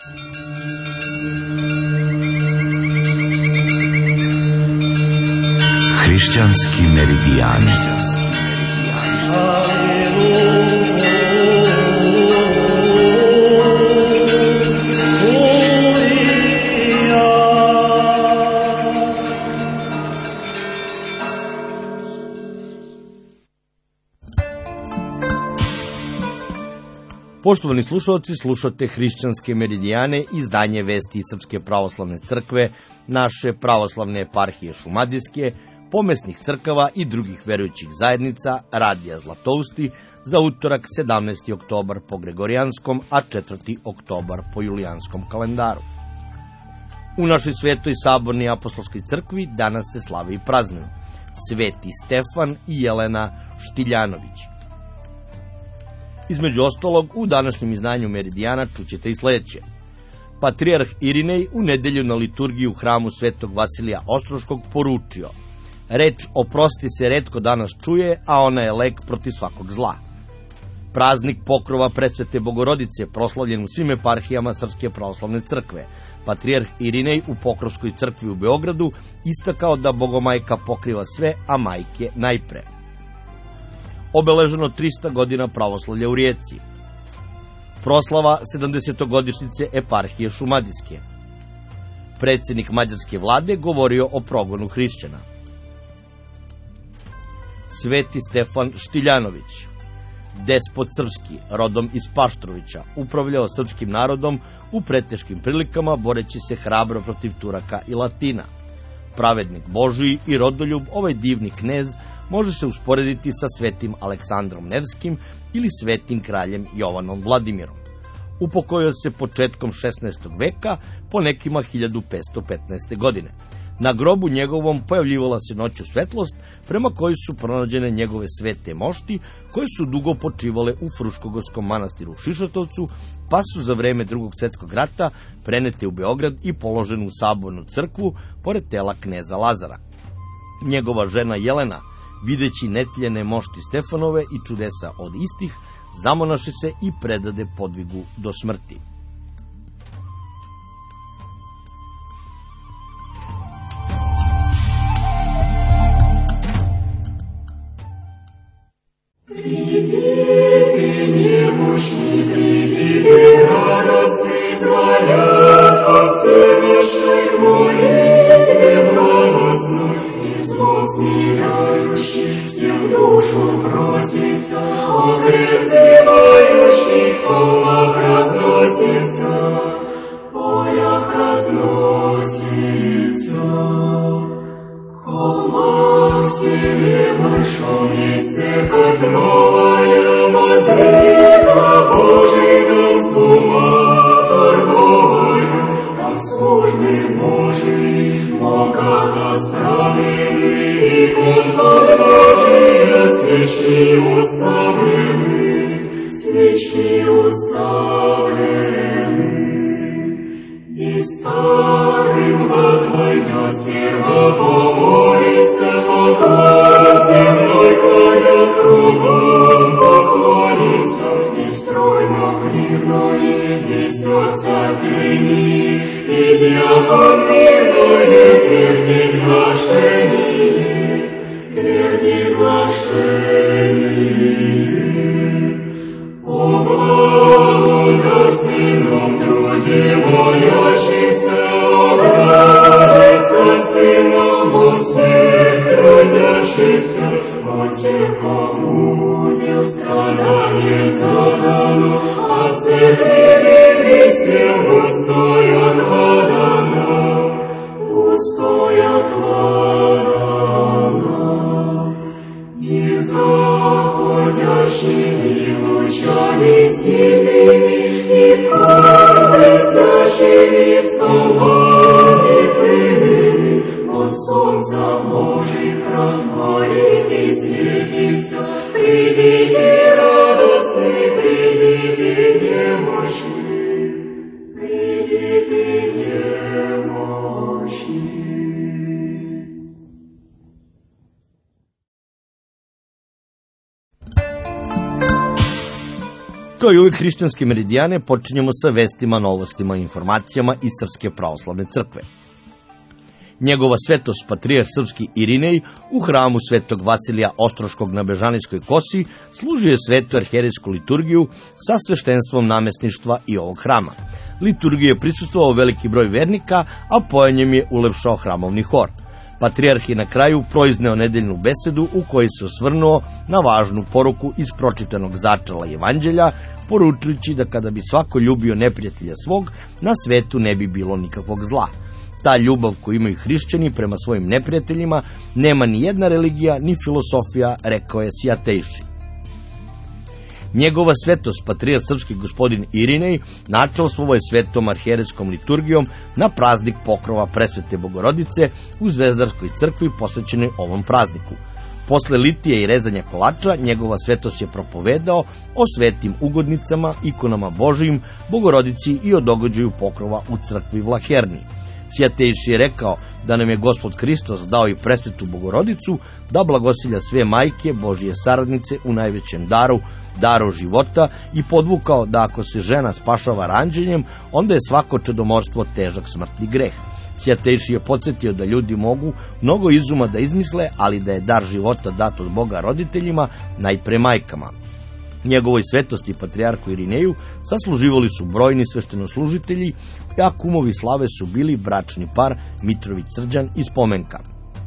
Hrišćanski meridijani. Poštovani slušalci, slušate Hrišćanske meridijane, izdanje Vesti Srpske pravoslavne crkve, naše pravoslavne eparhije Šumadijske, pomesnih crkava i drugih verujućih zajednica, Radija Zlatousti, za utorak 17. oktobar po Gregorijanskom, a 4. oktobar po Julijanskom kalendaru. U našoj svetoj sabornoj apostolskoj crkvi danas se slave i praznuju Sveti Stefan i Jelena Štiljanović. Između ostalog, u današnjem izdanju Meridijana čućete i sledeće. Patrijarh Irinej u nedelju na liturgiji u hramu Svetog Vasilija Ostroškog poručio: reč oprosti se retko danas čuje, a ona je lek protiv svakog zla. Praznik pokrova Presvete Bogorodice proslavljen u svim eparhijama Srpske pravoslavne crkve. Patrijarh Irinej u Pokrovskoj crkvi u Beogradu istakao da Bogomajka pokriva sve, a majke najpre. Obeleženo 300 godina pravoslavlja u Rijeci. Proslava 70-godišnjice eparhije Šumadijske. Predsjednik mađarske vlade govorio o progonu hrišćana. Sveti Stefan Štiljanović, despot srpski, rodom iz Paštrovića, upravljao srpskim narodom u preteškim prilikama, boreći se hrabro protiv Turaka i Latina. Pravednik Božiji i rodoljub, ovaj divni knez može se usporediti sa svetim Aleksandrom Nevskim ili svetim kraljem Jovanom Vladimirom. Upokojio se početkom 16. veka, po nekima 1515. godine. Na grobu njegovom pojavljivala se noću svetlost, prema kojoj su pronađene njegove svete mošti, koje su dugo počivale u Fruškogorskom manastiru u Šišatovcu, pa su za vreme Drugog svjetskog rata prenete u Beograd i položene u sabornu crkvu pored tela kneza Lazara. Njegova žena Jelena, videći netljene mošti Stefanove i čudesa od istih, zamonaši se i predade podvigu do smrti. Всем душу просится, окрестивающий в полах разносится, в полях разносится. В холмах себе большом есть церковь новая, Мадрина, Божий дом с ума торговая, там службы Божии в боках расправлены, икон подложия, свечки уставлены. И старым год войдет, сперва помолится, поклон земной кладет кругом, поклонится, и стройно крикнули, несется пение, и дьякон мирное твердит глашение, твердит глашение. О благостном труде молящийся, обрадится спиному свет трудящийся, от тех, кому удел страдание задано, а в церкви всем пустой отводано, пустой отводано. И заходящими лучами сильными, и прозрачащими столбами пыльными, от солнца Божий храм горит и светится. Придите радостный, придите немощный, придите немощный. Kao i uvijek hrišćanske meridijane, počinjemo sa vestima, novostima i informacijama iz Srpske pravoslavne crkve. Njegova svetost patrijarh srpski Irinej u hramu svetog Vasilija Ostroškog na Bežanijskoj kosi služio je svetu arhijerejsku liturgiju sa sveštenstvom namesništva i ovog hrama. Liturgiju je prisustvovao veliki broj vernika, a pojanjem je ulepšao hramovni hor. Patrijarh je na kraju proizneo nedeljnu besedu u kojoj se osvrnuo na važnu poruku iz pročitanog začela Evanđelja, poručujući da kada bi svako ljubio neprijatelja svog, na svetu ne bi bilo nikakvog zla. Ta ljubav koju imaju hrišćani prema svojim neprijateljima nema ni jedna religija ni filosofija, rekao je Sjatejši. Njegova svetost patrijarh srpski gospodin Irinej načelstvovao je svetom arhijerejskom liturgijom na praznik pokrova presvete Bogorodice u Zvezdarskoj crkvi posvećenoj ovom prazniku. Posle litije i rezanja kolača, njegova svetost je propovedao o svetim ugodnicama, ikonama Božijim, Bogorodici i o događaju pokrova u crkvi Vlaherni. Sjatejši je rekao da nam je Gospod Hristos dao i presvetu Bogorodicu, da blagosilja sve majke, Božije saradnice u najvećem daru života, i podvukao da ako se žena spašava ranđenjem, onda je svako čedomorstvo težak smrtni greh. Sjatejši je podsjetio da ljudi mogu mnogo izuma da izmisle, ali da je dar života dat od Boga roditeljima, najpre majkama. Njegovoj svetosti patrijarhu Irineju sasluživali su brojni sveštenoslužitelji, a kumovi slave su bili bračni par Mitrović Srđan i Spomenka.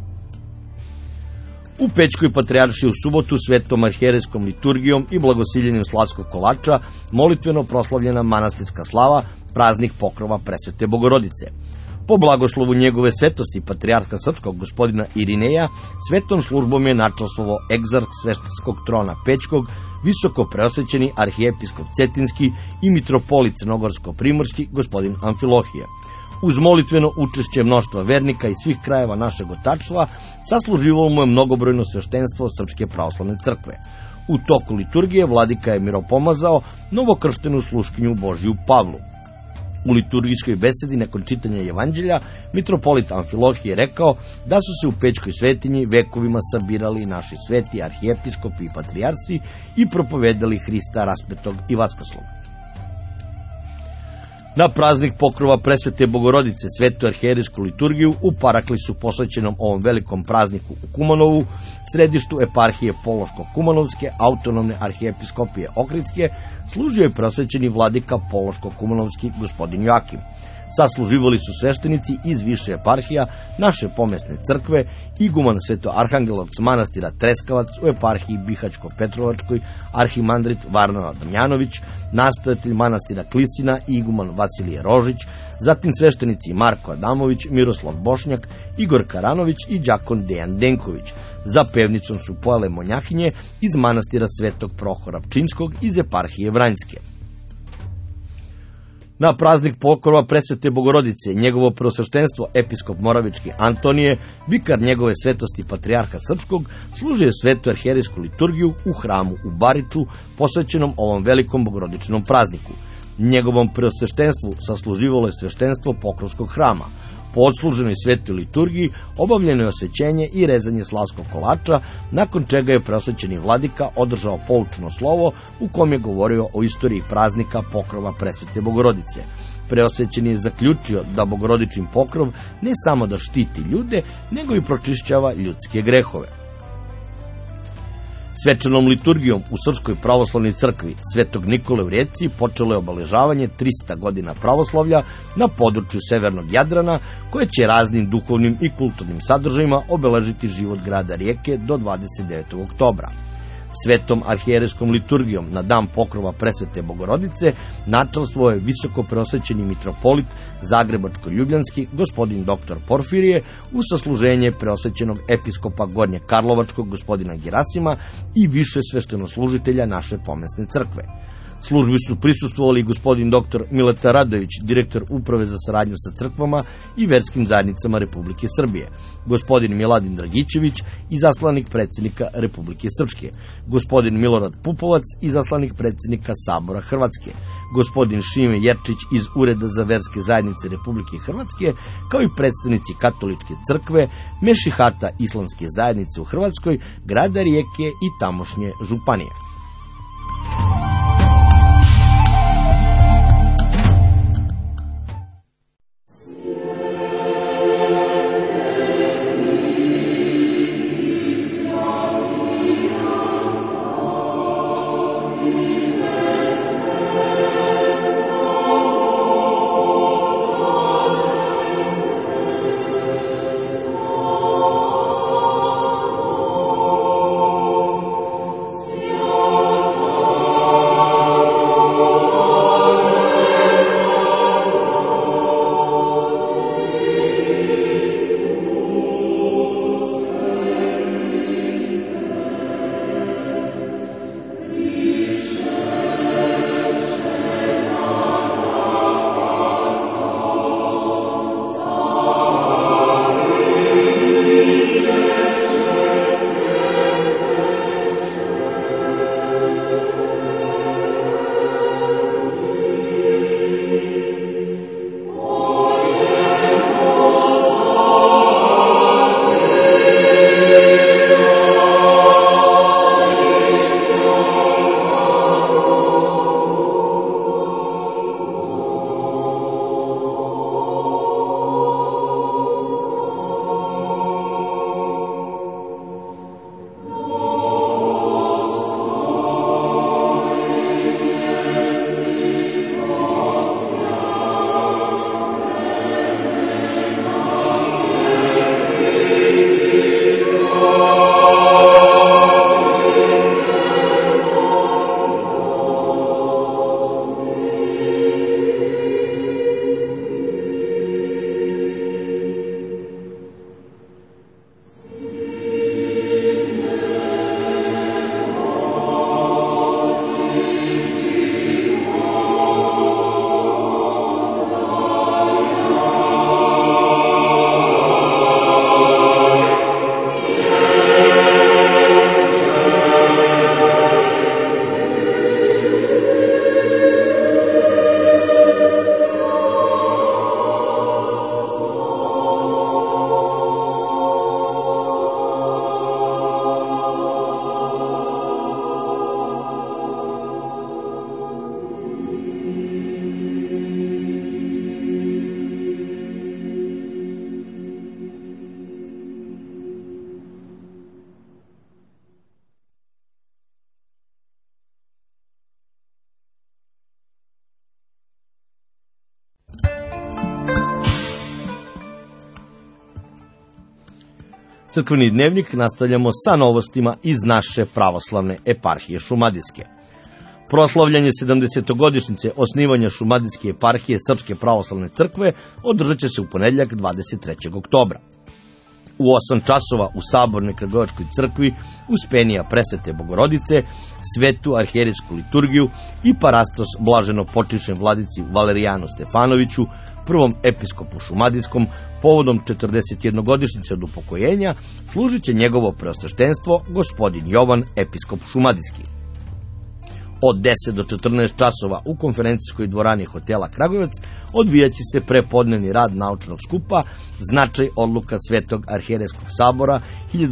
U Pećkoj patrijaršiji u subotu svetom arhijerejskom liturgijom i blagosiljenjem slavskog kolača molitveno proslavljena manastirska slava, praznik pokrova presvete Bogorodice. Po blagoslovu njegove svetosti patrijarha srpskog gospodina Irineja, svetom službom je načelstvovao egzarh sveštenskog trona Pećkog, visoko preosvećeni arhijepiskop Cetinski i mitropolit crnogorsko-primorski gospodin Amfilohije. Uz molitveno učešće mnoštva vernika iz svih krajeva našeg otačstva, sasluživalo mu je mnogobrojno sveštenstvo Srpske pravoslavne crkve. U toku liturgije vladika je miropomazao novokrštenu sluškinju Božiju Pavlu. U liturgijskoj besedi nakon čitanja Evanđelja, mitropolit Amfilohije je rekao da su se u Pećkoj svetinji vekovima sabirali naši sveti arhijepiskopi i patrijarsi i propovedali Hrista raspetog i vaskaslog. Na praznik pokrova presvete Bogorodice, svetu arhijerejsku liturgiju u Paraklisu posvećenom ovom velikom prazniku u Kumanovu, središtu eparhije Pološko-Kumanovske autonomne arhijepiskopije Ohridske, služio je prosvećeni vladika Pološko-Kumanovski gospodin Joakim. Sasluživali su sveštenici iz više eparhija naše pomesne crkve, iguman Sveto-Arhangelovc manastira Treskavac u eparhiji Bihaćko-Petrovačkoj, arhimandrit Varnava Damjanović, nastojatelj manastira Klisina i iguman Vasilije Rožić, zatim sveštenici Marko Adamović, Miroslav Bošnjak, Igor Karanović i đakon Dejan Denković. Za pevnicom su pojele monjahinje iz manastira Svetog Prohora Pčinskog iz eparhije Vranjske. Na praznik pokrova presvete Bogorodice, njegovo preosveštenstvo episkop Moravički Antonije, vikar njegove svetosti patrijarha srpskog, služio svetu arhijerejsku liturgiju u hramu u Bariču, posvećenom ovom velikom bogorodičnom prazniku. Njegovom preosveštenstvu sasluživalo je sveštenstvo Pokrovskog hrama. Po odsluženoj svetoj liturgiji obavljeno je osvećenje i rezanje slavskog kolača, nakon čega je preosvećeni vladika održao poučno slovo u kom je govorio o istoriji praznika pokrova presvete Bogorodice. Preosvećeni je zaključio da bogorodičin pokrov ne samo da štiti ljude, nego i pročišćava ljudske grehove. Svečanom liturgijom u Srpskoj pravoslavnoj crkvi Svetog Nikole u Rijeci počelo je obeležavanje 300 godina pravoslavlja na području severnog Jadrana, koje će raznim duhovnim i kulturnim sadržajima obeležiti život grada Rijeke do 29. oktobra. Svetom arhijerejskom liturgijom na dan pokrova presvete Bogorodice načelstvovao je visoko preosvećeni mitropolit Zagrebačko-Ljubljanski gospodin dr. Porfirije uz sasluženje preosvećenog episkopa Gornje Karlovačkog gospodina Gerasima i više sveštenoslužitelja naše pomesne crkve. Službi su prisustvovali gospodin dr. Mileta Radović, direktor Uprave za saradnju sa crkvama i verskim zajednicama Republike Srbije, gospodin Miladin Dragićević, izaslanik predsjednika Republike Srpske, gospodin Milorad Pupovac, izaslanik predsjednika Sabora Hrvatske, gospodin Šime Jerčić iz Ureda za verske zajednice Republike Hrvatske, kao i predstavnici Katoličke crkve, Mešihata Islamske zajednice u Hrvatskoj, grada Rijeke i tamošnje županije. Crkveni dnevnik nastavljamo sa novostima iz naše pravoslavne eparhije Šumadijske. Proslavljanje 70-godišnjice osnivanja Šumadijske eparhije Srpske pravoslavne crkve održat će se u ponedjeljak 23. oktobra. U 8 časova u Sabornoj Kragujevačkoj crkvi Uspenija Presvete Bogorodice, svetu arhijerejsku liturgiju i parastos blaženo počišćen vladici Valerijanu Stefanoviću, prvom episkopu Šumadijskom, povodom 41-godišnjice od upokojenja, služit će njegovo preosveštenstvo gospodin Jovan, episkop Šumadijski. Od 10 do 14 časova u konferencijskoj dvorani hotela Kragujevac odvijaće se prepodnevni rad naučnog skupa Značaj odluka Svetog arhijerejskog sabora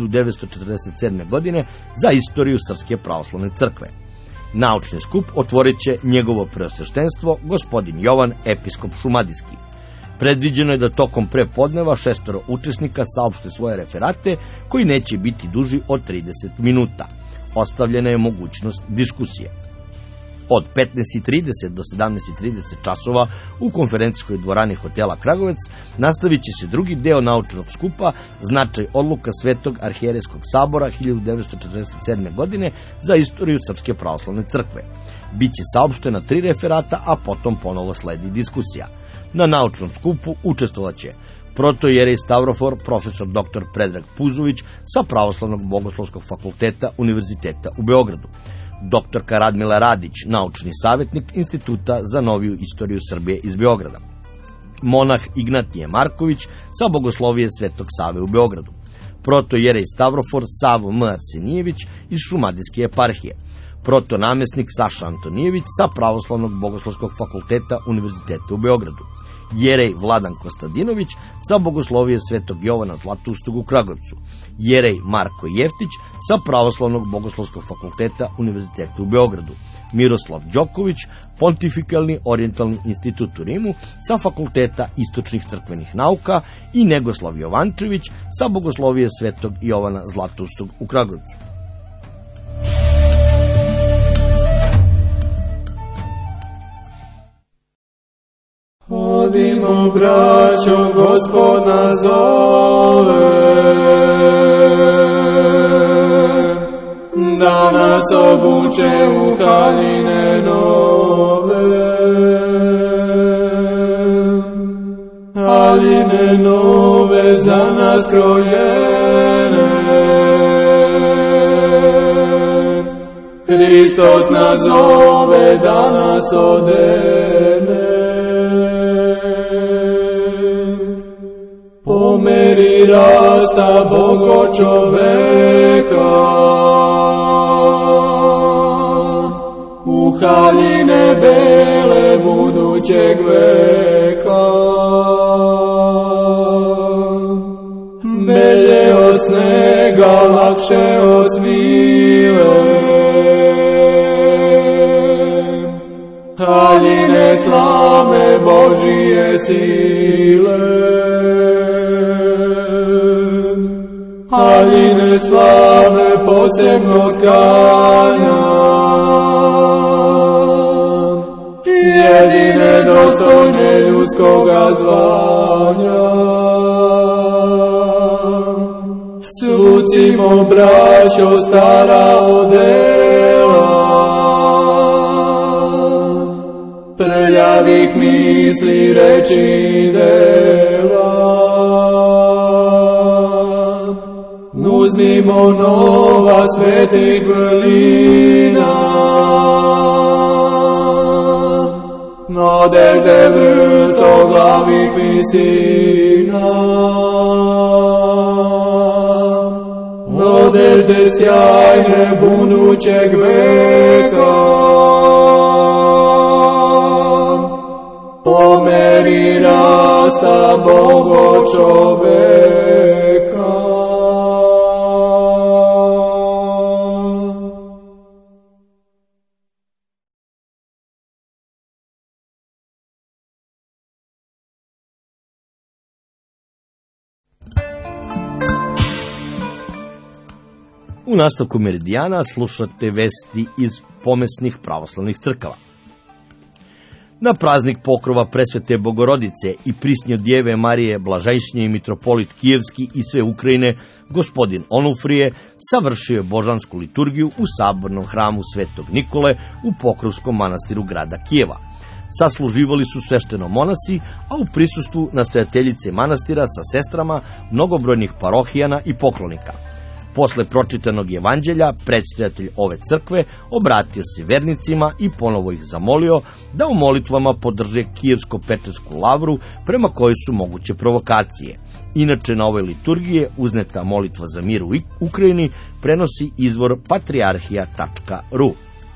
1947. godine za istoriju Srpske pravoslavne crkve. Naučni skup otvorit će njegovo preosveštenstvo gospodin Jovan, episkop Šumadijski. Predviđeno je da tokom prepodneva 6 učesnika saopšte svoje referate koji neće biti duži od 30 minuta. Ostavljena je mogućnost diskusije. Od 15:30 do 17:30 časova u konferencijskoj dvorani hotela Kragujevac nastavit će se drugi deo naučnog skupa Značaj odluka Svetog arhijerejskog sabora 1947. godine za istoriju Srpske pravoslavne crkve. Biće saopštena 3 referata, a potom ponovo sledi diskusija. Na naučnom skupu učestvovaće protoijerej Stavrofor profesor dr. Predrag Puzović sa Pravoslavnog bogoslovskog fakulteta Univerziteta u Beogradu, doktorka Radmila Radić, naučni savjetnik Instituta za noviju istoriju Srbije iz Beograda, monah Ignatije Marković sa Bogoslovije Svetog Save u Beogradu, protoijerej Stavrofor Savo M. Arsenijević iz Šumadijske eparhije, protonamesnik Saša Antonijević sa Pravoslavnog bogoslovskog fakulteta Univerziteta u Beogradu, jerej Vladan Kostadinović sa Bogoslovije Svetog Jovana Zlatoustog u Kragujevcu, jerej Marko Jeftić sa Pravoslavnog bogoslovskog fakulteta Univerziteta u Beogradu, Miroslav Đoković, Pontifikalni orijentalni institut u Rimu sa Fakulteta istočnih crkvenih nauka i Negoslav Jovančević sa Bogoslovije Svetog Jovana Zlatoustog u Kragujevcu. Odimo, braćo, Gospod nas zove, da nas obuče u haljine nove. Haljine nove za nas krojene, Hristos nas zove da nas odene. Po meri rasta Bogo čoveka, u haljine bele budućeg veka. Belje od snega, lakše od svile, haljine slavne Božije sile. Haljine slave posebno tkanja, jedine dostojne ljudskoga zvanja. Svucimo, braćo, stara odela, prljavih misli, reči i dela. Uzmimo nova svetih vrlina, nadežde vrtoglavih visina, nadežde sjajne budućeg veka. Po meri rasta Bogo čoveka. U nastavku Meridijana slušate vesti iz pomesnih pravoslavnih crkava. Na praznik pokrova Presvete Bogorodice i Prisnje Djeve Marije Blažejšnje i mitropolit Kijevski i sve Ukrajine, gospodin Onufrije, savršio je božansku liturgiju u sabornom hramu Svetog Nikole u Pokrovskom manastiru grada Kijeva. Sasluživali su svešteno monasi, a u prisustvu nastaviteljice manastira sa sestrama, mnogobrojnih parohijana i poklonika. Posle pročitanog evanđelja, predstojatelj ove crkve obratio se vernicima i ponovo ih zamolio da u molitvama podrže Kijevsko-Petrovsku lavru prema kojoj su moguće provokacije. Inače, na ovoj liturgiji uzneta molitva za mir u Ukrajini prenosi izvor patrijarhija.ru.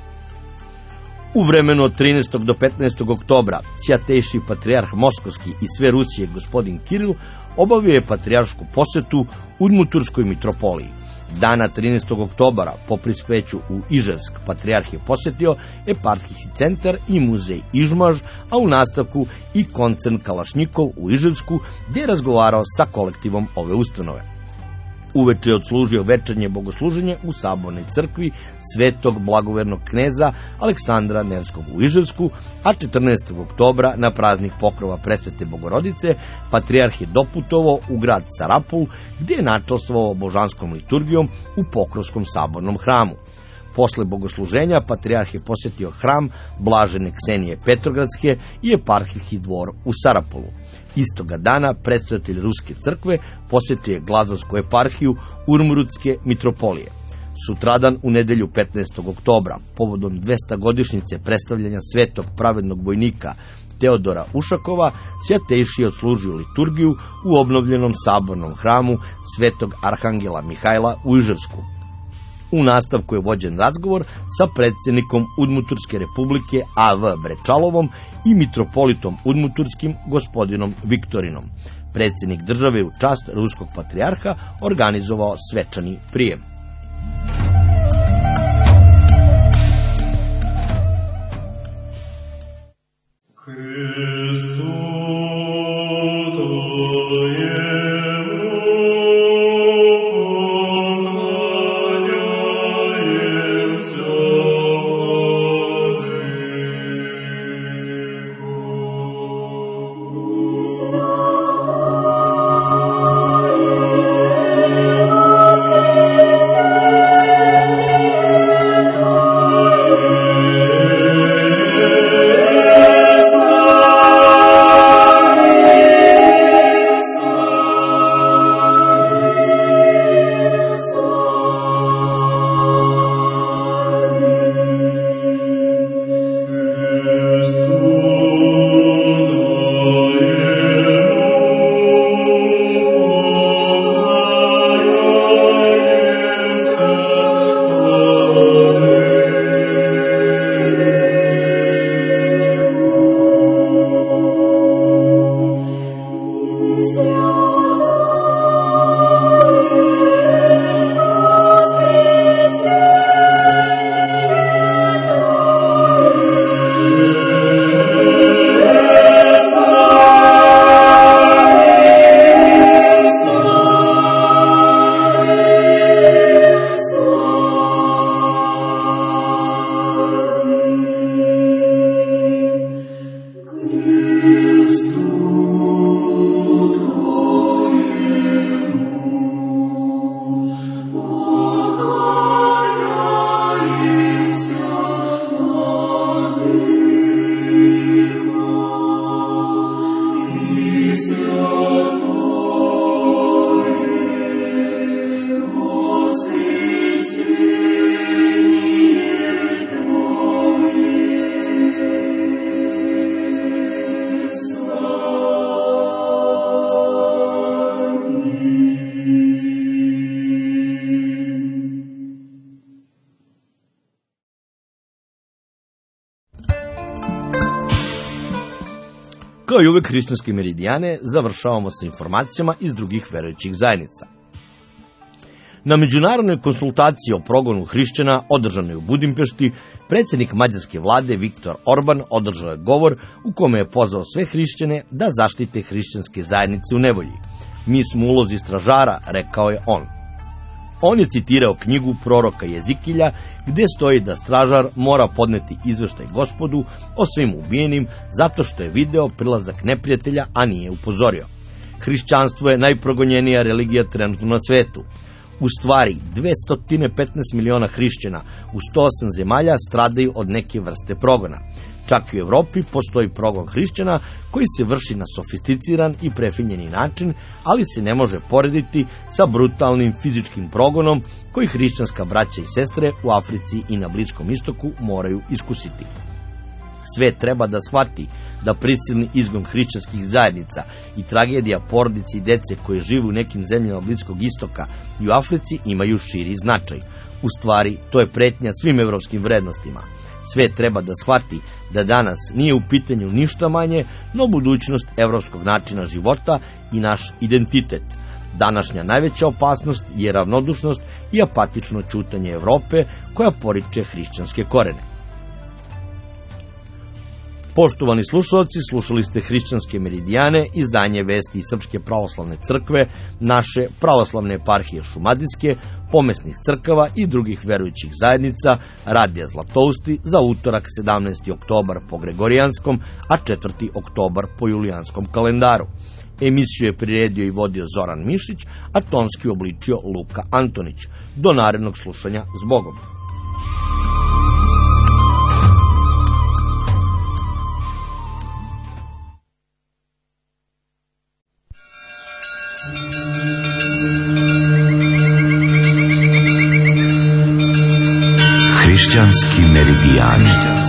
U vremenu od 13. do 15. oktobra Svjatejši patrijarh Moskovski i sve Rusije gospodin Kiril obavio je patrijaršku posetu Udmuturskoj mitropoliji. Dana 13. oktobara po priskreću u Iževsk patrijarh je posjetio eparhijski centar i muzej Ižmaž, a u nastavku i koncern Kalašnikov u Iževsku, gdje je razgovarao sa kolektivom ove ustanove. Uveče je odslužio večernje bogosluženje u sabornoj crkvi Svetog blagovernog kneza Aleksandra Nevskog u Iževsku, a 14. oktobra na praznik pokrova Presvete Bogorodice patrijarh je doputovao u grad Sarapul, gdje je načastvovao božanskom liturgijom u Pokrovskom sabornom hramu. Posle bogosluženja patrijarh je posjetio hram Blažene Ksenije Petrogradske i eparhijski dvor u Sarapulu. Istoga dana predstojatelj Ruske crkve posjetio je Glazovsku eparhiju Urmrutske mitropolije. Sutradan, u nedelju 15. oktobra, povodom 200-godišnjice predstavljanja svetog pravednog vojnika Teodora Ušakova, Svjatejši je odslužio liturgiju u obnovljenom sabornom hramu Svetog Arhangela Mihajla u Iževsku. U nastavku je vođen razgovor sa predsjednikom Udmuturske republike A.V. Brečalovom i mitropolitom Udmuturskim gospodinom Viktorinom. Predsjednik države u čast ruskog patrijarha organizovao svečani prijem. Kao i uvek hrišćanske meridijane, završavamo sa informacijama iz drugih verujućih zajednica. Na međunarodnoj konsultaciji o progonu hrišćana održanoj u Budimpešti, predsjednik mađarske vlade Viktor Orban održao je govor u kome je pozvao sve hrišćane da zaštite hrišćanske zajednice u nevolji. Mi smo u ulozi stražara, rekao je on. On je citirao knjigu proroka Jezikilja, gdje stoji da stražar mora podneti izveštaj Gospodu o svim ubijenim, zato što je video prilazak neprijatelja, a nije upozorio. Hrišćanstvo je najprogonjenija religija trenutno na svetu. U stvari, 215 miliona hrišćana u 108 zemalja stradaju od neke vrste progona. Čak i u Evropi postoji progon hrišćana koji se vrši na sofisticiran i prefinjeni način, ali se ne može porediti sa brutalnim fizičkim progonom koji hrišćanska braća i sestre u Africi i na Bliskom istoku moraju iskusiti. Svet treba da shvati da prisilni izgon hrišćanskih zajednica i tragedija porodici i dece koje žive u nekim zemljama Bliskog istoka i u Africi imaju širi značaj. U stvari, to je pretnja svim evropskim vrednostima. Svet treba da shvati da danas nije u pitanju ništa manje, no budućnost evropskog načina života i naš identitet. Današnja najveća opasnost je ravnodušnost i apatično ćutanje Evrope koja poriče hrišćanske korene. Poštovani slušalci, slušali ste Hrišćanske meridijane, izdanje vesti iz Srpske pravoslavne crkve, naše pravoslavne eparhije Šumadijske, pomesnih crkava i drugih verujućih zajednica, Radija Zlatousti za utorak 17. oktobar po Gregorijanskom, a 4. oktobar po Julijanskom kalendaru. Emisiju je priredio i vodio Zoran Mišić, a tonski obličio Luka Antonić. Do narednog slušanja, s Bogom! Hrišćanski meridijani.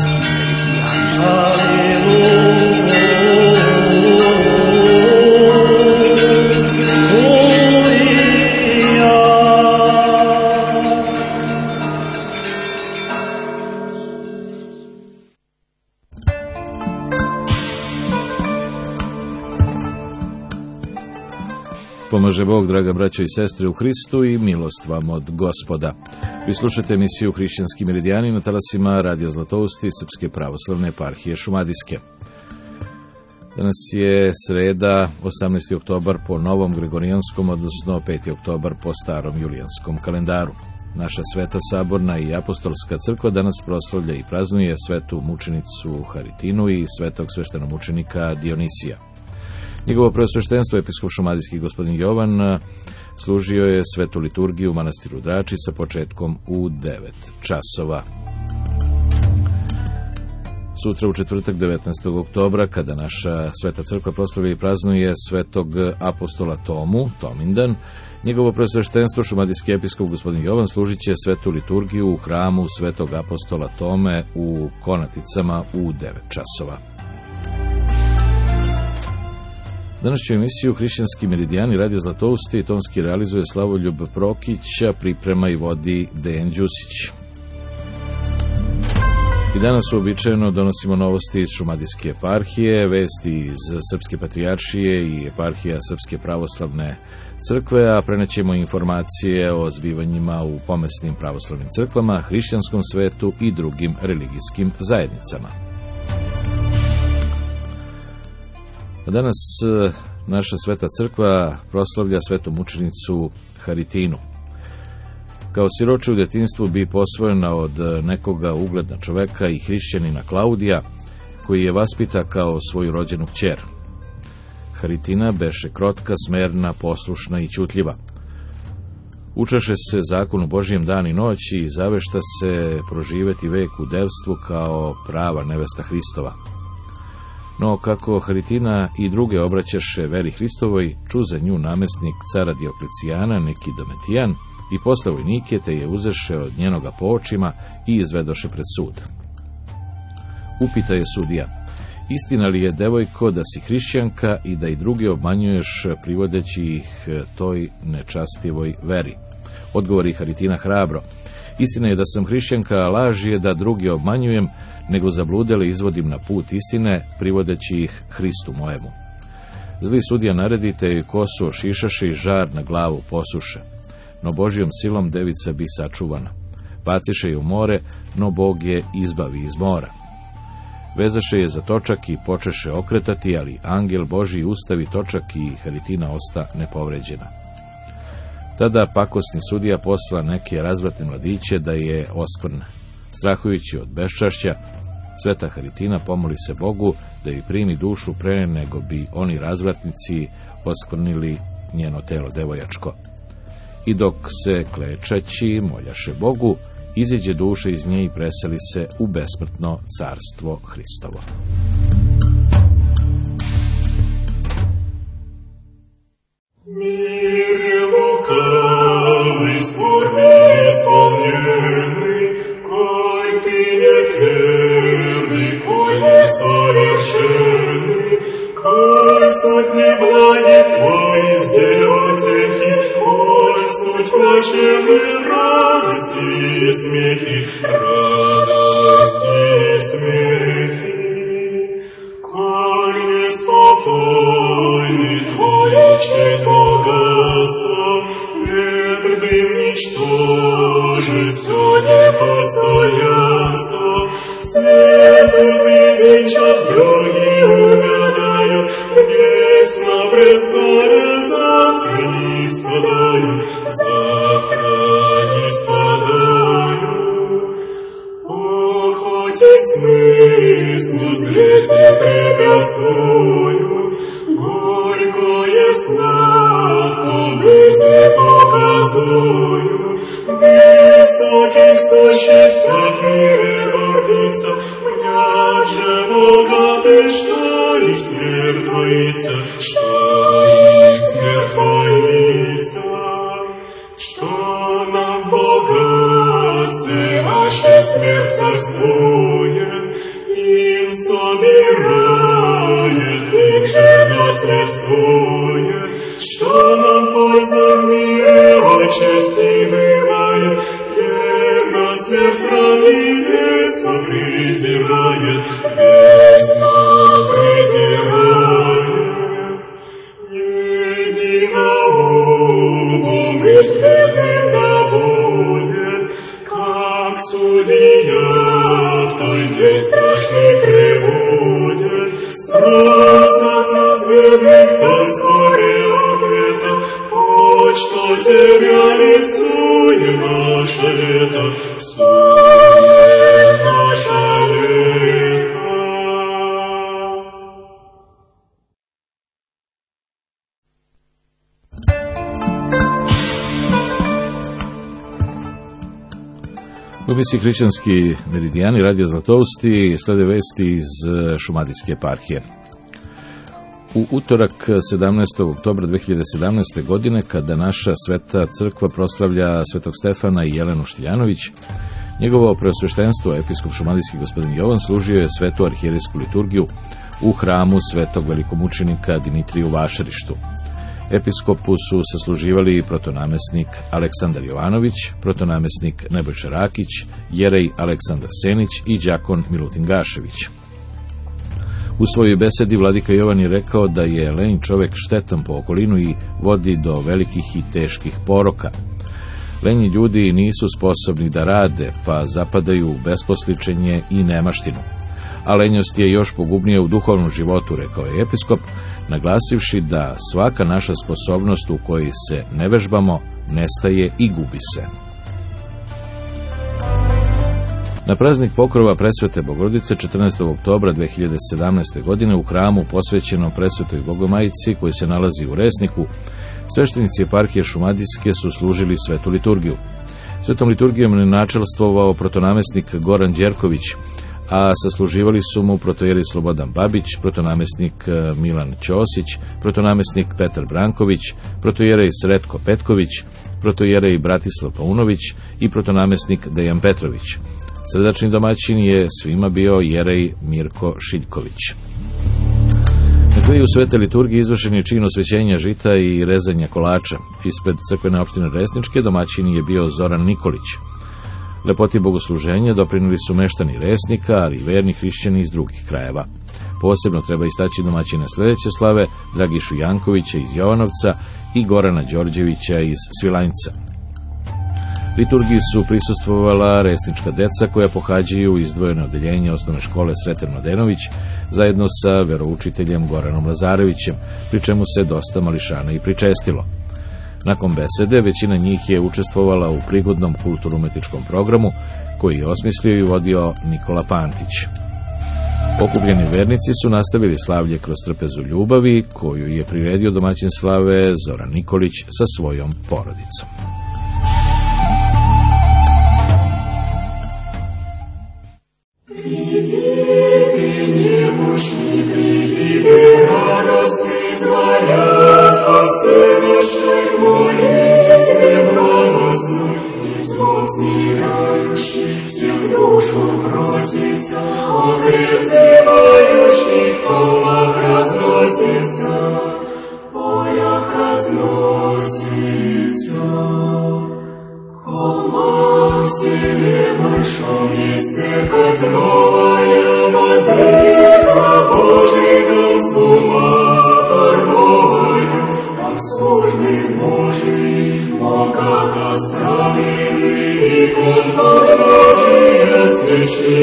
Pomaže Bog, draga braćo i sestre u Hristu, i milost vam od Gospoda. Vi slušate emisiju Hrišćanski meridijani na talasima Radija Zlatousti Srpske pravoslavne eparhije Šumadijske. Danas je sreda, 18. oktobar po novom Gregorijanskom, odnosno 5. oktobar po starom Julijanskom kalendaru. Naša sveta saborna i apostolska crkva danas proslavlja i praznuje svetu mučenicu Haritinu i svetog sveštenomučenika Dionisija. Njegovo preosveštenstvo, episkop šumadijski gospodin Jovan, služio je svetu liturgiju u manastiru Drači sa početkom u 9 časova. Sutra u četvrtak 19. oktobra, kada naša sveta crkva proslavlja i praznuje svetog apostola Tomu, Tomindan, njegovo preosveštenstvo šumadijski episkop gospodin Jovan služit će svetu liturgiju u hramu svetog apostola Tome u Konaticama u 9 časova. Današnju emisiju Hrišćanski meridijani Radio Zlatousti tonski realizuje Slavoljub Prokića, priprema i vodi Dejan Đusić. I danas uobičajeno donosimo novosti iz Šumadijske eparhije, vesti iz Srpske patrijaršije i eparhija Srpske pravoslavne crkve, a prenećemo informacije o zbivanjima u pomesnim pravoslavnim crkvama, hrišćanskom svetu i drugim religijskim zajednicama. Danas naša sveta crkva proslavlja svetu mučenicu Haritinu. Kao siroče u djetinjstvu bi posvojena od nekoga ugledna čoveka i hrišćanina Klaudija, koji je vaspita kao svoju rođenu kćer. Haritina beše krotka, smerna, poslušna i ćutljiva. Učeše se zakonu Božijem dan i noć i zavešta se proživeti vek u devstvu kao prava nevesta Hristova. No, kako Haritina i druge obraćaše veri Hristovoj, čuze nju namestnik cara Dioklecijana, neki Dometijan, i posle vojnike, te je uzeše od njenoga po očima i izvedoše pred sud. Upita je sudija: istina li je, devojko, da si hrišćanka i da i druge obmanjuješ, privodeći ih toj nečastivoj veri? Odgovori Haritina hrabro: istina je da sam hrišćanka, a laž je da druge obmanjujem, nego zabludele izvodim na put istine, privodeći ih Hristu mojemu. Zli sudija naredi, te joj kosu ošišaše i žar na glavu posuše. No Božjom silom devica bi sačuvana. Baciše je u more, no Bog je izbavi iz mora. Vezaše je za točak i počeše okretati, ali angel Božji ustavi točak i Haritina osta nepovređena. Tada pakosni sudija posla neke razvratne mladiće da je oskvrne. Strahujući od beščašća, sveta Haritina pomoli se Bogu da joj primi dušu pre nego bi oni razvratnici oskvrnili njeno telo devojačko. I dok se klečaći moljaše Bogu, iziđe duša iz nje i preseli se u besmrtno carstvo Hristovo. Мир лукавый, скорби исполненный, кой ты неверный, кой несовершенный, кой суть неблаги твои сделатели, кой суть плачевной радости и смехи, радости и смехи, кой неспокойный твой честь богатства, ветры ничтожит все непостоянство, светлый день час другий угадают, весь на престоле завтра не спадают, завтра не спадают. Ох, хоть и смыслу зрите препятствую, горькое сладко быть показую, высоких существ в мире гордится, мнят же богаты, что и смерть боится, что и смерть боится, что нам в богатстве наша смерть царствует, им собирает, им же наследствует, что нам польза в мире отчасти бывает, верно смерть ради весьма презирает, весьма презирает. Единоумом искренним да будет, как судья в той день страшный прибудет, спросят нас бедных, там вскоре ответа, что тебя рисует наше лето, сует наше лето. Emisiji Hrišćanski meridijani, Radio Zlatousti, slede vesti iz Šumadijske eparhije. U utorak 17. oktobra 2017. godine, kada naša sveta crkva proslavlja Svetog Stefana i Jelenu Štiljanović, njegovo preosveštenstvo, episkop šumadijski gospodin Jovan, služio je svetu arhijerijsku liturgiju u hramu svetog velikomučenika Dimitrija u Vašarištu. Episkopu su sasluživali protonamesnik Aleksandar Jovanović, protonamesnik Nebojša Rakić, jerej Aleksandar Senić i đakon Milutin Gašević. U svojoj besedi vladika Jovan je rekao da je lenj čovek štetan po okolinu i vodi do velikih i teških poroka. Lenji ljudi nisu sposobni da rade, pa zapadaju u besposličenje i nemaštinu. A lenjost je još pogubnija u duhovnom životu, rekao je episkop, naglasivši da svaka naša sposobnost u kojoj se ne vežbamo nestaje i gubi se. Na praznik pokrova Presvete Bogorodice 14. oktobra 2017. godine u hramu posvećenom Presvetoj Bogomajici, koji se nalazi u Resniku, sveštenici eparhije Šumadijske su služili svetu liturgiju. Svetom liturgijom je načelstvovao protonamesnik Goran Đerković, a sasluživali su mu protojeri Slobodan Babić, protonamesnik Milan Ćosić, protonamesnik Petar Branković, protojerej Sretko Petković, protojerej Bratislav Paunović i protonamesnik Dejan Petrović. Srdačni domaćin je svima bio jerej Mirko Šiljković. Na kraju svete liturgije izvršen je čin osvećenja žita i rezanja kolača. Ispred crkvene opštine Resničke domaćin je bio Zoran Nikolić. Lepoti bogosluženja doprinuli su meštani Resnika, ali i verni hrišćani iz drugih krajeva. Posebno treba istaći domaćine sledeće slave, Dragišu Jankovića iz Jovanovca i Gorana Đorđevića iz Svilajnca. Liturgiji su prisustvovala resnička deca koja pohađaju izdvojene odeljenje osnovne škole Sreten Mladenović zajedno sa veroučiteljem Goranom Lazarevićem, pri čemu se dosta mališana i pričestilo. Nakon besede, većina njih je učestvovala u prigodnom kulturno-umetničkom programu koji je osmislio i vodio Nikola Pantić. Okupljeni vernici su nastavili slavlje kroz trpezu ljubavi, koju je priredio domaćin slave Zoran Nikolić sa svojom porodicom. Всех душу просится, призывающий в полах разносится, в полях разносится. Холма в селе большом есть церковь новая, воздвигла Божий дом с ума торговая, там службы Божий, Бога справили, икон подножия, свечи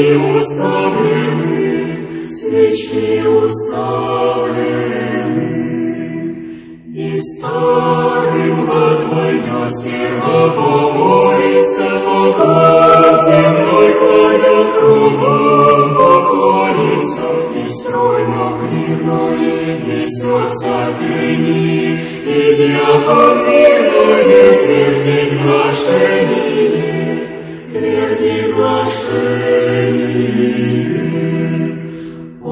уставлены. И старым год войдет, сперва помолится, поклон земной кладет кругом, поклонится, и стройно клиной несется пение, и дьякон мирное твердит глашение. О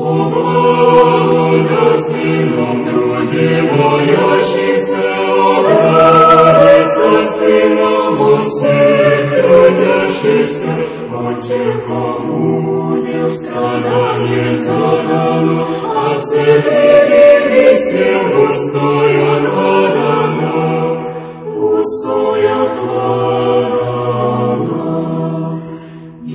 благостном труде молящийся, обрадится сыном всех трудящихся, от тех, кому удел страдание задано, а все двери всем пустой отводано, пустой отводано. И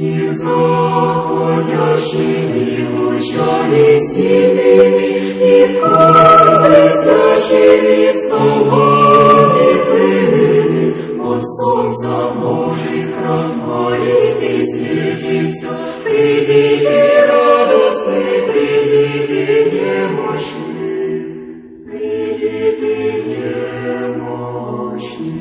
заходящими лучами сильными, и блестящими столбами пыльными, от солнца Божий храм горит и светится. Придите радостные, придите немощные, придите немощные.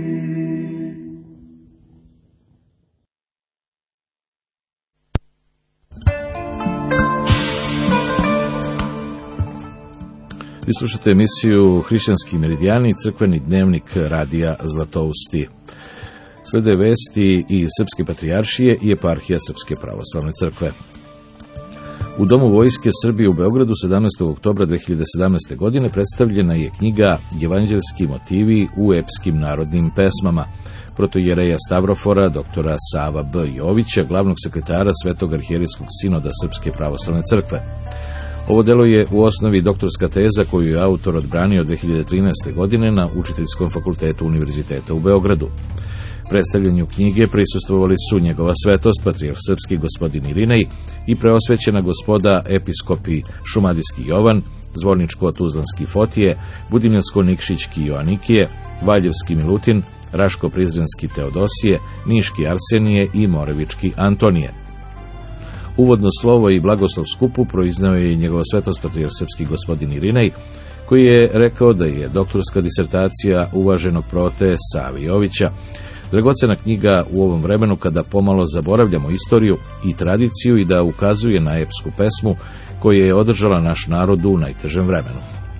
Vi slušate emisiju Hrišćanski meridijani i crkveni dnevnik radija Zlatousti. Slede vesti iz Srpske patrijaršije i eparhija Srpske pravoslavne crkve. U Domu vojske Srbije u Beogradu 17. oktobra 2017. godine predstavljena je knjiga Evanđelski motivi u epskim narodnim pesmama protoijereja Stavrofora, doktora Sava B. Jovića, glavnog sekretara Svetog arhijerijskog sinoda Srpske pravoslavne crkve. Ovo delo je u osnovi doktorska teza koju je autor odbranio 2013. godine na Učiteljskom fakultetu Univerziteta u Beogradu. Predstavljanju knjige prisustvovali su njegova svetost, patrijarh srpski gospodin Irinej i preosvećena gospoda episkopi Šumadijski Jovan, Zvorničko-Tuzlanski Fotije, Budimljansko-Nikšićki Joanikije, Valjevski Milutin, Raško-Prizrenski Teodosije, Niški Arsenije i Morevički Antonije. Uvodno slovo i blagoslov skupu proiznao je i njegova svetost patrijarh srpski gospodin Irinej, koji je rekao da je doktorska disertacija uvaženog prote Savi Jovića dragocena knjiga u ovom vremenu kada pomalo zaboravljamo istoriju i tradiciju i da ukazuje na epsku pesmu koju je održala naš narod u najtežem vremenu.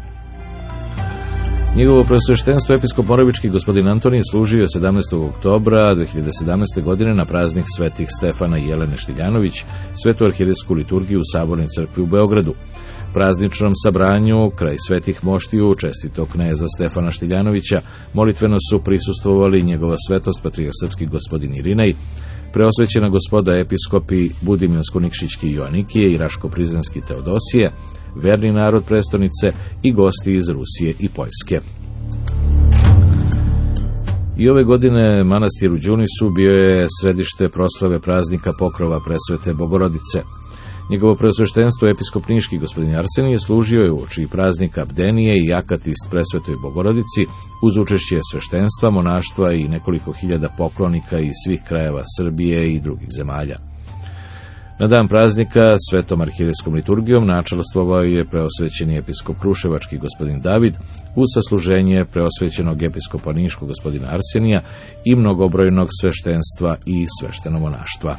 Njegovo preosveštenstvo episkop Moravički gospodin Antonije služio je 17. oktobra 2017. godine na praznik svetih Stefana i Jelene Štiljanović, svetu arhijerijsku liturgiju u Sabornoj crkvi u Beogradu. Prazničnom sabranju, kraj svetih moštiju, čestitog kneza Stefana Štiljanovića, molitveno su prisustvovali njegova svetost patrijarh srpski gospodin Irinej, preosvećena gospoda episkopi Budimljansko-Nikšićki Joanikije i Raško-Prizrenski Teodosije, verni narod prestonice i gosti iz Rusije i Poljske. I ove godine manastir u Đunisu bio je središte proslave praznika pokrova presvete Bogorodice. Njegovo preosveštenstvo episkop Niški gospodin Arsenije služio je uoči praznika Bdenije i Akatist presvetoj Bogorodici uz učešće sveštenstva, monaštva i nekoliko hiljada poklonika iz svih krajeva Srbije i drugih zemalja. Na dan praznika svetom arhijejskom liturgijom načelstvovao je preosvećeni episkop Kruševački gospodin David uz sasluženje preosvećenog episkopa Niškog gospodina Arsenija i mnogobrojnog sveštenstva i sveštenomonaštva.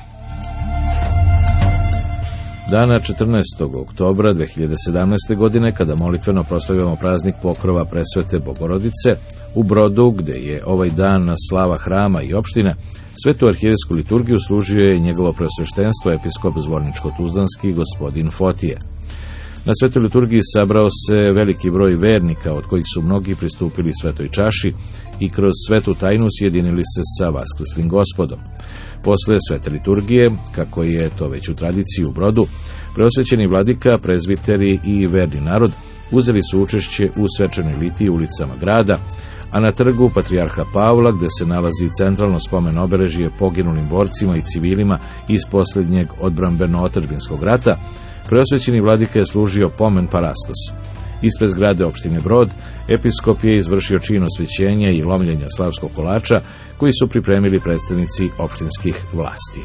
Dana 14. oktobra 2017. godine, kada molitveno proslavljamo praznik pokrova presvete Bogorodice, u Brodu, gde je ovaj dan slava hrama i opštine, svetu arhijejsku liturgiju služio je njegovo preosveštenstvo episkop Zvorničko-Tuzlanski gospodin Fotije. Na svetoj liturgiji sabrao se veliki broj vernika, od kojih su mnogi pristupili svetoj čaši i kroz svetu tajnu sjedinili se sa Vaskrslim Gospodom. Posle svete liturgije, kako je to već u tradiciji u Brodu, preosvećeni vladika, prezbiteri i verni narod uzeli su učešće u svečanoj litiji ulicama grada, a na trgu Patrijarha Pavla, gde se nalazi centralno spomen obeležje poginulim borcima i civilima iz posljednjeg odbrambeno-otadžbinskog rata, preosvećeni vladika je služio pomen parastos. Ispred zgrade opštine Brod, episkop je izvršio čin osvećenja i lomljenja slavskog kolača, koji su pripremili predstavnici opštinskih vlasti.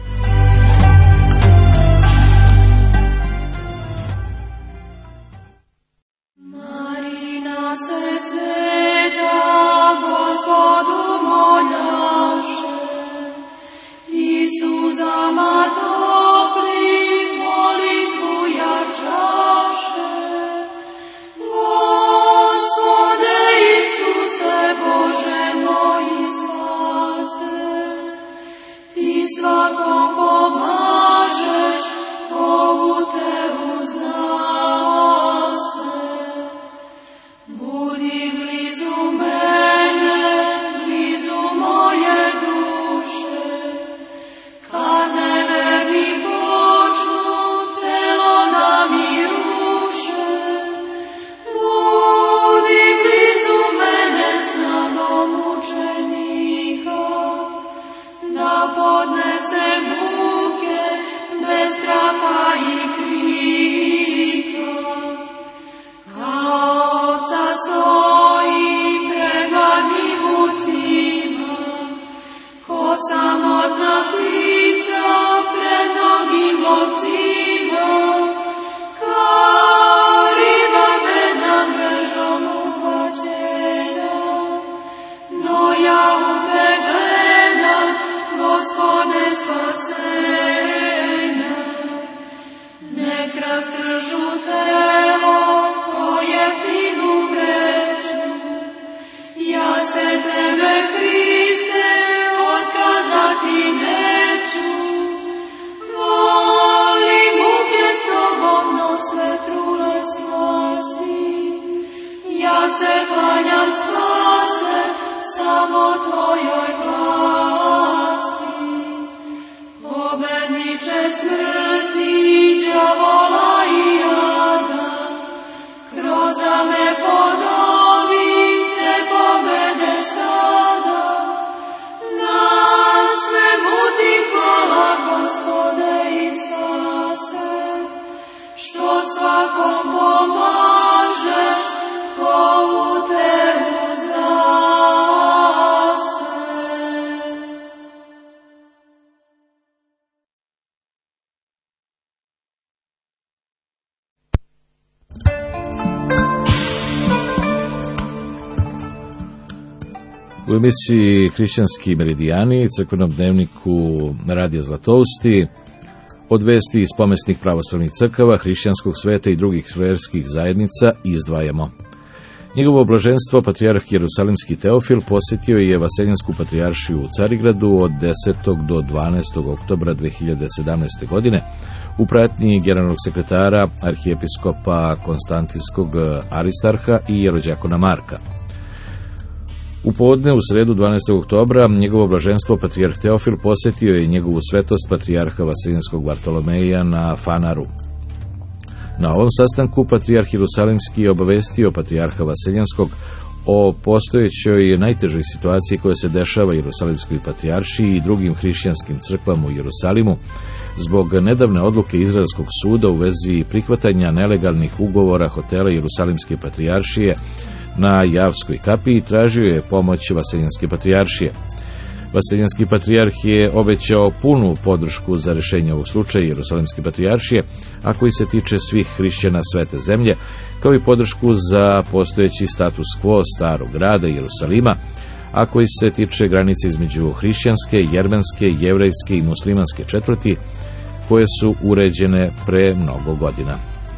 Marina se sveta, Gospodu moljaše, Isuzama topli molitvu jačaše. Gospode Isuse, Bože moj, Ti svakom pomažeš, Bogu te uzna se. Budi blizu mene, blizu moje duše, kad neverni počnu telo nam i ruše. Budi blizu mene snagom učenika, da podnesem muke bez straha i krika. Kao oca stoji pred gladnim mucima, ko samotna ptica pred mnogim lovcima. Kao riba bedna mrežom uhvaćena, no ja u te gledam, Gospode spasenja. Nek rastržu telo koje pinu vreću, ja se tebe, Hriste, otkazati neću. Volim muke s tobom, no sve trule slasti, ja se klanjam spase samo tvojoj vlasti. Pobedniče smrti, đavola i jada, kroz rame ponovi te pobede sada. Na svemu ti hvala, Gospode, i spase, što svakom pomažeš, ko u te uzna se. U emisiji Hrišćanski meridijani, crkvenom dnevniku Radija Zlatousti, od vesti iz pomesnih pravoslavnih crkava, hrišćanskog sveta i drugih verskih zajednica izdvajamo. Njegovo blaženstvo, patrijarh Jerusalimski Teofil, posjetio je Vaseljansku patrijaršiju u Carigradu od 10. do 12. oktobra 2017. godine u pratnji generalnog sekretara arhijepiskopa Konstantinskog Aristarha i jerođakona Marka. U podne u sredu 12. oktobra njegovo blaženstvo patrijarh Teofil posjetio je njegovu svetost patrijarha Vaseljanskog Bartolomeja na Fanaru. Na ovom sastanku patrijarh Jerusalimski je obavestio patrijarha Vaseljanskog o postojećoj najtežoj situaciji koja se dešava Jerusalimskoj patrijaršiji i drugim hrišćanskim crkvama u Jerusalimu zbog nedavne odluke Izraelskog suda u vezi prihvatanja nelegalnih ugovora hotela Jerusalimske patrijaršije na Javskoj kapiji i tražio je pomoć Vaseljanske patrijaršije. Vaseljenski patrijarh je obećao punu podršku za rešenje ovog slučaja Jerusalimske patrijaršije, a koji se tiče svih hrišćana svete zemlje, kao i podršku za postojeći status quo starog grada Jerusalima, a koji se tiče granice između hrišćanske, jermenske, jevrejske i muslimanske četvrti, koje su uređene pre mnogo godina.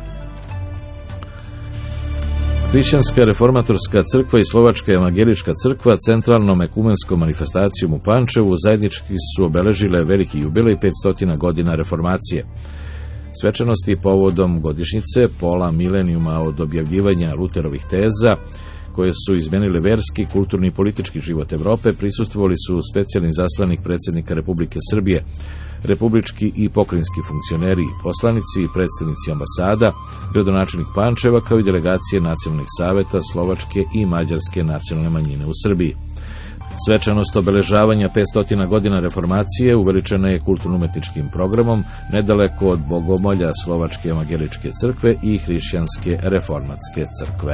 Hrišćanska reformatorska crkva i Slovačka evangelička crkva centralnom ekumenskom manifestacijom u Pančevu zajednički su obeležile veliki jubilej 500 godina reformacije. Svečanosti povodom godišnjice pola milenijuma od objavljivanja Luterovih teza, koje su izmenile verski, kulturni i politički život Evrope, prisustvovali su specijalni zaslanik predsjednika Republike Srbije, republički i pokrajinski funkcioneri i poslanici i predstavnici ambasada, gradonačelnik Pančeva, kao i delegacije nacionalnih saveta slovačke i mađarske nacionalne manjine u Srbiji. Svečanost obeležavanja 500 godina reformacije uveličena je kulturno-umetničkim programom nedaleko od bogomolja Slovačke evangeličke crkve i Hrišćanske reformatske crkve.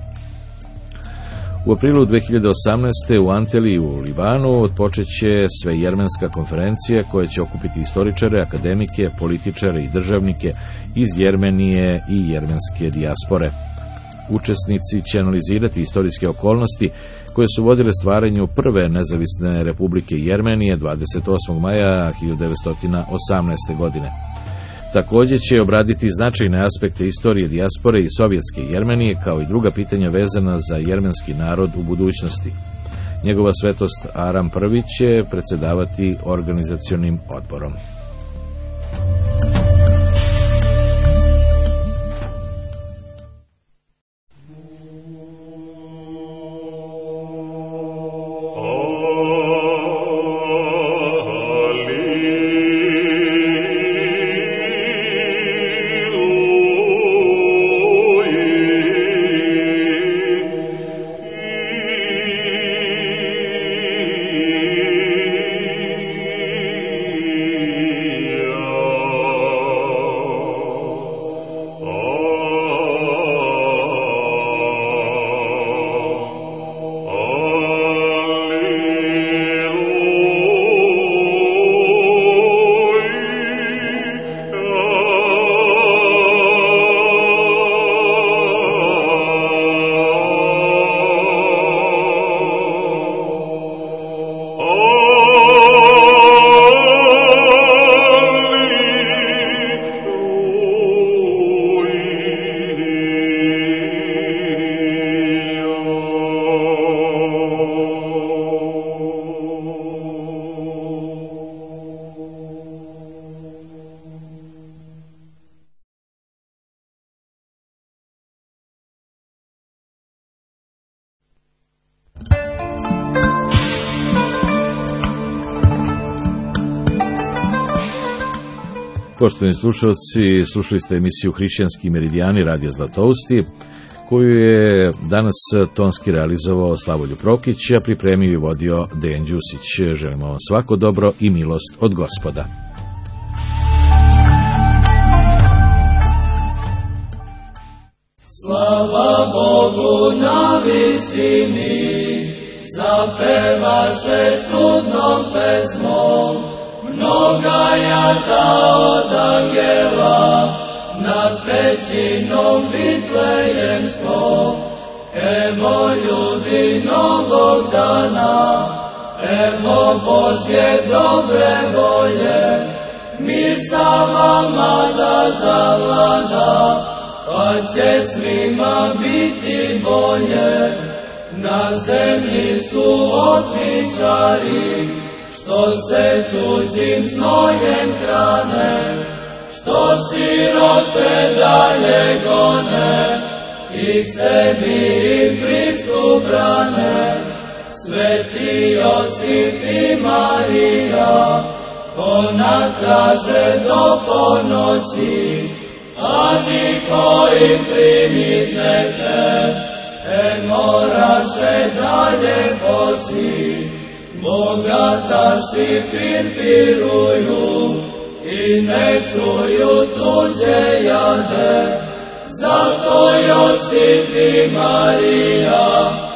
U aprilu 2018. u Antaliji u Libanu otpočeće svejermenska konferencija koja će okupiti istoričare, akademike, političare i državnike iz Jermenije i jermenske dijaspore. Učesnici će analizirati istorijske okolnosti koje su vodile stvaranju prve nezavisne republike Jermenije 28. maja 1918. godine. Također će obraditi značajne aspekte istorije dijaspore i sovjetske Jermenije, kao i druga pitanja vezana za jermenski narod u budućnosti. Njegova svetost Aram I će predsedavati organizacionim odborom. Poštovani slušalci, slušali ste emisiju Hrišćanski meridijani Radio Zlatousti, koju je danas tonski realizovao Slavoljub Prokić, a pripremio i vodio Dejan Đusić. Želimo vam svako dobro i milost od Gospoda. Slava Bogu na visini, zapevaše čudnom pesmom, mnoga jata od angela, nad pećinom Vitlejemskom. Evo ljudi novog dana, evo Božje dobre volje, mir sa vama da zavlada, pa će svima biti bolje. Na zemlji su otmičari, što se tuđim znojem hrane, što sirote dalje gone, i sebi pristup brane. Sveti Josip i Marija, ona traže do ponoći, a niko im primit neke, moraše dalje poći. Bogataši pirpiruju i ne čuju tuđe jade, zato Josip i Marija u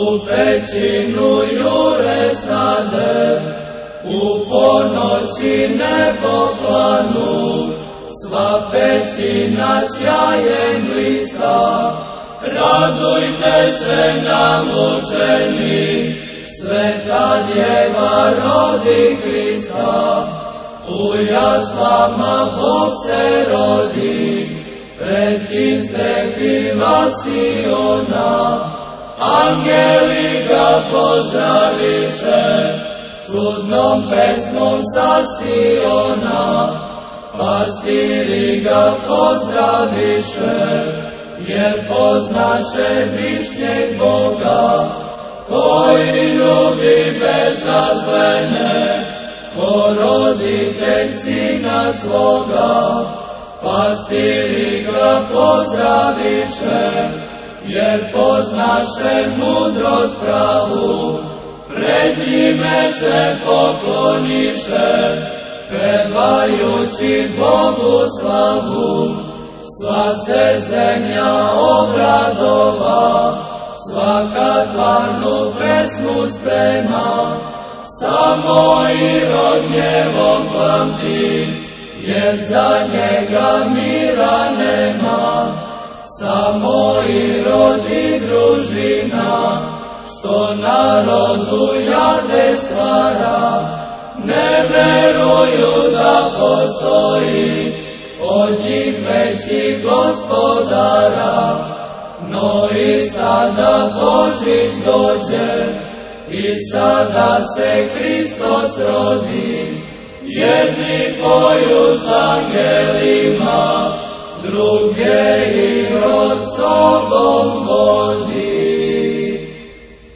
u pećinu jure sade, u ponoći nebo planu, sva pećina sjajem blista. Radujte se namučeni, Sveta Djeva rodi Hrista. U jaslama Bog se rodi, pred kim stepima Siona. Angeli ga pozdraviše, čudnom pesmom sa Siona. Pastiri ga pozdraviše, jer poznaše višnjeg Boga, koji ljubi bezazlene, ko roditelj sina svoga. Pastiri ga pozdraviše, jer poznaše mudrost pravu, pred njime se pokloniše, pevajući Bogu slavu. Sva se zemlja obradova, svaka tvarnu pesmu sprema, samo Irod njevom pamti, jer za njega mira nema. Samo Irod i družina, što narodu jade stvara, ne veruju da postoji od njih veći gospodara. No i sada Božić dođe, i sada se Hristos rodi. Jedni poju s angelima, druge i